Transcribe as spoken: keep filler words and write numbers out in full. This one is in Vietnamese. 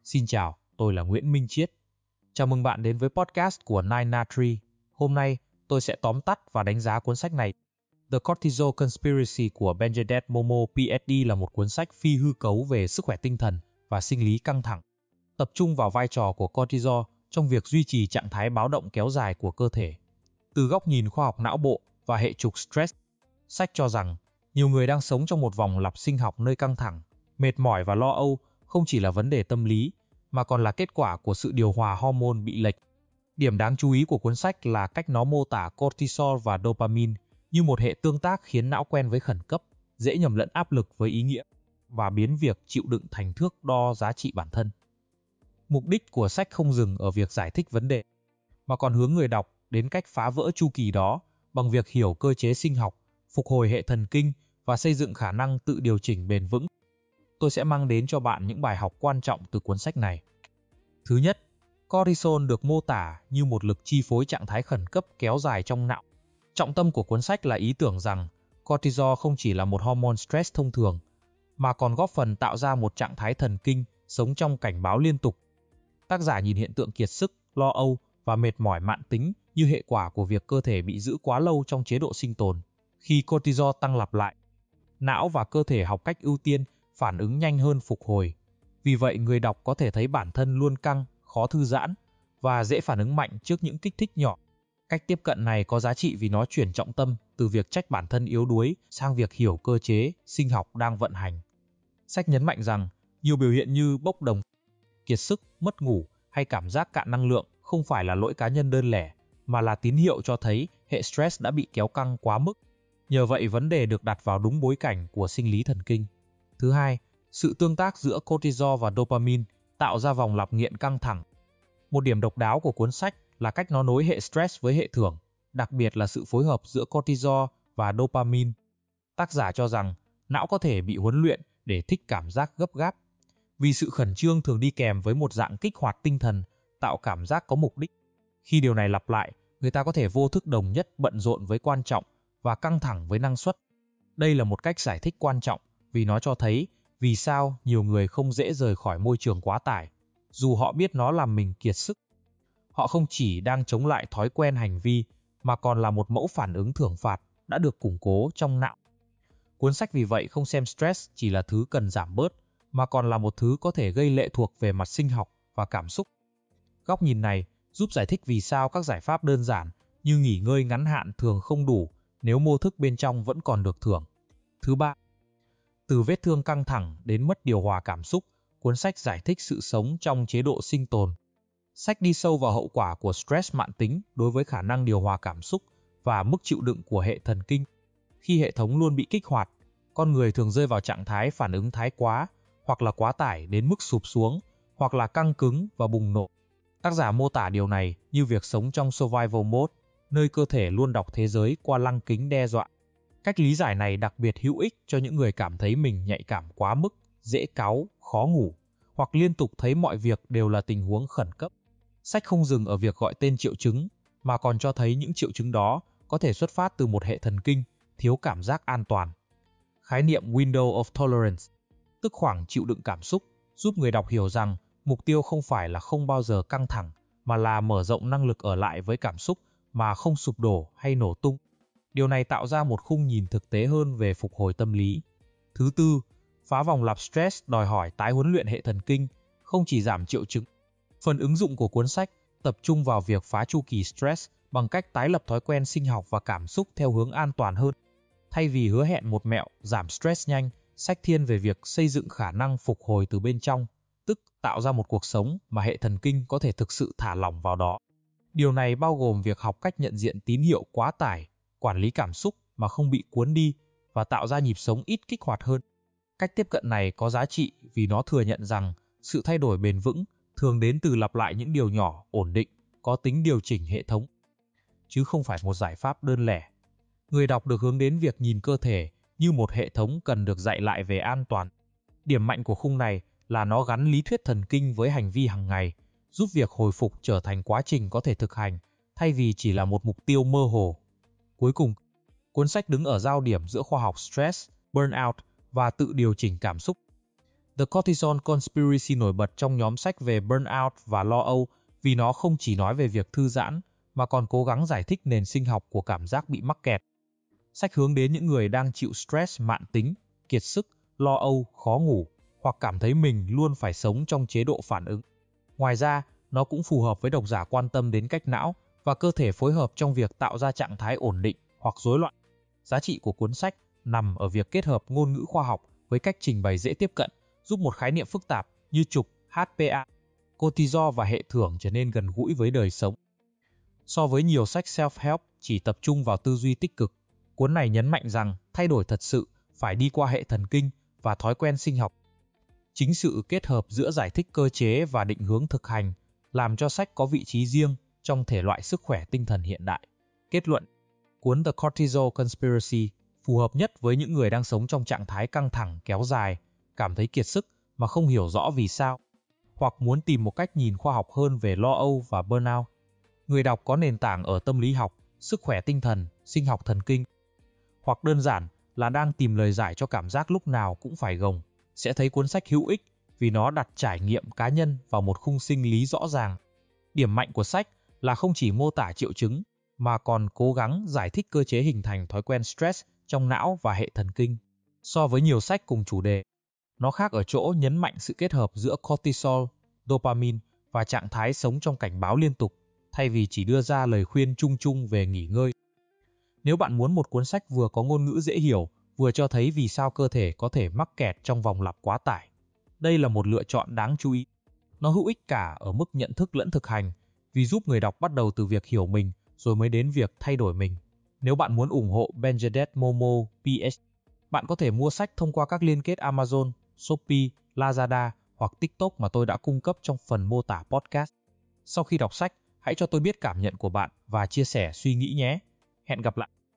Xin chào, tôi là Nguyễn Minh Chiết. Chào mừng bạn đến với podcast của Nine Na Tree. Hôm nay, tôi sẽ tóm tắt và đánh giá cuốn sách này. The Cortisol Conspiracy của Benjedette Momo, P H D là một cuốn sách phi hư cấu về sức khỏe tinh thần và sinh lý căng thẳng, tập trung vào vai trò của cortisol trong việc duy trì trạng thái báo động kéo dài của cơ thể. Từ góc nhìn khoa học não bộ và hệ trục stress, sách cho rằng nhiều người đang sống trong một vòng lặp sinh học nơi căng thẳng, mệt mỏi và lo âu không chỉ là vấn đề tâm lý, mà còn là kết quả của sự điều hòa hormone bị lệch. Điểm đáng chú ý của cuốn sách là cách nó mô tả cortisol và dopamine như một hệ tương tác khiến não quen với khẩn cấp, dễ nhầm lẫn áp lực với ý nghĩa, và biến việc chịu đựng thành thước đo giá trị bản thân. Mục đích của sách không dừng ở việc giải thích vấn đề, mà còn hướng người đọc đến cách phá vỡ chu kỳ đó bằng việc hiểu cơ chế sinh học, phục hồi hệ thần kinh và xây dựng khả năng tự điều chỉnh bền vững. Tôi sẽ mang đến cho bạn những bài học quan trọng từ cuốn sách này. Thứ nhất, cortisol được mô tả như một lực chi phối trạng thái khẩn cấp kéo dài trong não. Trọng tâm của cuốn sách là ý tưởng rằng cortisol không chỉ là một hormone stress thông thường, mà còn góp phần tạo ra một trạng thái thần kinh sống trong cảnh báo liên tục. Tác giả nhìn hiện tượng kiệt sức, lo âu và mệt mỏi mãn tính như hệ quả của việc cơ thể bị giữ quá lâu trong chế độ sinh tồn. Khi cortisol tăng lặp lại, não và cơ thể học cách ưu tiên phản ứng nhanh hơn phục hồi. Vì vậy, người đọc có thể thấy bản thân luôn căng, khó thư giãn và dễ phản ứng mạnh trước những kích thích nhỏ. Cách tiếp cận này có giá trị vì nó chuyển trọng tâm từ việc trách bản thân yếu đuối sang việc hiểu cơ chế sinh học đang vận hành. Sách nhấn mạnh rằng nhiều biểu hiện như bốc đồng, kiệt sức, mất ngủ hay cảm giác cạn năng lượng không phải là lỗi cá nhân đơn lẻ, mà là tín hiệu cho thấy hệ stress đã bị kéo căng quá mức. Nhờ vậy, vấn đề được đặt vào đúng bối cảnh của sinh lý thần kinh. Thứ hai, sự tương tác giữa cortisol và dopamine tạo ra vòng lặp nghiện căng thẳng. Một điểm độc đáo của cuốn sách là cách nó nối hệ stress với hệ thưởng, đặc biệt là sự phối hợp giữa cortisol và dopamine. Tác giả cho rằng não có thể bị huấn luyện để thích cảm giác gấp gáp, vì sự khẩn trương thường đi kèm với một dạng kích hoạt tinh thần, tạo cảm giác có mục đích. Khi điều này lặp lại, người ta có thể vô thức đồng nhất bận rộn với quan trọng và căng thẳng với năng suất. Đây là một cách giải thích quan trọng vì nó cho thấy vì sao nhiều người không dễ rời khỏi môi trường quá tải, dù họ biết nó làm mình kiệt sức. Họ không chỉ đang chống lại thói quen hành vi, mà còn là một mẫu phản ứng thưởng phạt đã được củng cố trong não. Cuốn sách vì vậy không xem stress chỉ là thứ cần giảm bớt, mà còn là một thứ có thể gây lệ thuộc về mặt sinh học và cảm xúc. Góc nhìn này giúp giải thích vì sao các giải pháp đơn giản như nghỉ ngơi ngắn hạn thường không đủ nếu mô thức bên trong vẫn còn được thưởng. Thứ ba, từ vết thương căng thẳng đến mất điều hòa cảm xúc, cuốn sách giải thích sự sống trong chế độ sinh tồn. Sách đi sâu vào hậu quả của stress mãn tính đối với khả năng điều hòa cảm xúc và mức chịu đựng của hệ thần kinh. Khi hệ thống luôn bị kích hoạt, con người thường rơi vào trạng thái phản ứng thái quá, hoặc là quá tải đến mức sụp xuống, hoặc là căng cứng và bùng nổ. Tác giả mô tả điều này như việc sống trong survival mode, nơi cơ thể luôn đọc thế giới qua lăng kính đe dọa. Cách lý giải này đặc biệt hữu ích cho những người cảm thấy mình nhạy cảm quá mức, dễ cáu, khó ngủ, hoặc liên tục thấy mọi việc đều là tình huống khẩn cấp. Sách không dừng ở việc gọi tên triệu chứng, mà còn cho thấy những triệu chứng đó có thể xuất phát từ một hệ thần kinh thiếu cảm giác an toàn. Khái niệm Window of Tolerance, tức khoảng chịu đựng cảm xúc, giúp người đọc hiểu rằng mục tiêu không phải là không bao giờ căng thẳng, mà là mở rộng năng lực ở lại với cảm xúc mà không sụp đổ hay nổ tung. Điều này tạo ra một khung nhìn thực tế hơn về phục hồi tâm lý. Thứ tư, phá vòng lặp stress đòi hỏi tái huấn luyện hệ thần kinh, không chỉ giảm triệu chứng. Phần ứng dụng của cuốn sách tập trung vào việc phá chu kỳ stress bằng cách tái lập thói quen sinh học và cảm xúc theo hướng an toàn hơn. Thay vì hứa hẹn một mẹo giảm stress nhanh, sách thiên về việc xây dựng khả năng phục hồi từ bên trong, tức tạo ra một cuộc sống mà hệ thần kinh có thể thực sự thả lỏng vào đó. Điều này bao gồm việc học cách nhận diện tín hiệu quá tải, quản lý cảm xúc mà không bị cuốn đi và tạo ra nhịp sống ít kích hoạt hơn. Cách tiếp cận này có giá trị vì nó thừa nhận rằng sự thay đổi bền vững thường đến từ lặp lại những điều nhỏ, ổn định, có tính điều chỉnh hệ thống, chứ không phải một giải pháp đơn lẻ. Người đọc được hướng đến việc nhìn cơ thể như một hệ thống cần được dạy lại về an toàn. Điểm mạnh của khung này là nó gắn lý thuyết thần kinh với hành vi hàng ngày, giúp việc hồi phục trở thành quá trình có thể thực hành, thay vì chỉ là một mục tiêu mơ hồ. Cuối cùng, cuốn sách đứng ở giao điểm giữa khoa học stress, burnout và tự điều chỉnh cảm xúc. The Cortisol Conspiracy nổi bật trong nhóm sách về burnout và lo âu vì nó không chỉ nói về việc thư giãn mà còn cố gắng giải thích nền sinh học của cảm giác bị mắc kẹt. Sách hướng đến những người đang chịu stress mãn tính, kiệt sức, lo âu, khó ngủ hoặc cảm thấy mình luôn phải sống trong chế độ phản ứng. Ngoài ra, nó cũng phù hợp với độc giả quan tâm đến cách não và cơ thể phối hợp trong việc tạo ra trạng thái ổn định hoặc rối loạn. Giá trị của cuốn sách nằm ở việc kết hợp ngôn ngữ khoa học với cách trình bày dễ tiếp cận, giúp một khái niệm phức tạp như trục, hát pê a, cortisol và hệ thưởng trở nên gần gũi với đời sống. So với nhiều sách self-help chỉ tập trung vào tư duy tích cực, cuốn này nhấn mạnh rằng thay đổi thật sự phải đi qua hệ thần kinh và thói quen sinh học. Chính sự kết hợp giữa giải thích cơ chế và định hướng thực hành làm cho sách có vị trí riêng trong thể loại sức khỏe tinh thần hiện đại. Kết luận, cuốn The Cortisol Conspiracy phù hợp nhất với những người đang sống trong trạng thái căng thẳng kéo dài, cảm thấy kiệt sức mà không hiểu rõ vì sao, hoặc muốn tìm một cách nhìn khoa học hơn về lo âu và burnout. Người đọc có nền tảng ở tâm lý học, sức khỏe tinh thần, sinh học thần kinh, hoặc đơn giản là đang tìm lời giải cho cảm giác lúc nào cũng phải gồng, sẽ thấy cuốn sách hữu ích vì nó đặt trải nghiệm cá nhân vào một khung sinh lý rõ ràng. Điểm mạnh của sách là không chỉ mô tả triệu chứng, mà còn cố gắng giải thích cơ chế hình thành thói quen stress trong não và hệ thần kinh. So với nhiều sách cùng chủ đề, nó khác ở chỗ nhấn mạnh sự kết hợp giữa cortisol, dopamine và trạng thái sống trong cảnh báo liên tục, thay vì chỉ đưa ra lời khuyên chung chung về nghỉ ngơi. Nếu bạn muốn một cuốn sách vừa có ngôn ngữ dễ hiểu, vừa cho thấy vì sao cơ thể có thể mắc kẹt trong vòng lặp quá tải, đây là một lựa chọn đáng chú ý. Nó hữu ích cả ở mức nhận thức lẫn thực hành, vì giúp người đọc bắt đầu từ việc hiểu mình rồi mới đến việc thay đổi mình. Nếu bạn muốn ủng hộ Benjedette Momo pê hát, bạn có thể mua sách thông qua các liên kết Amazon, Shopee, Lazada hoặc TikTok mà tôi đã cung cấp trong phần mô tả podcast. Sau khi đọc sách, hãy cho tôi biết cảm nhận của bạn và chia sẻ suy nghĩ nhé. Hẹn gặp lại!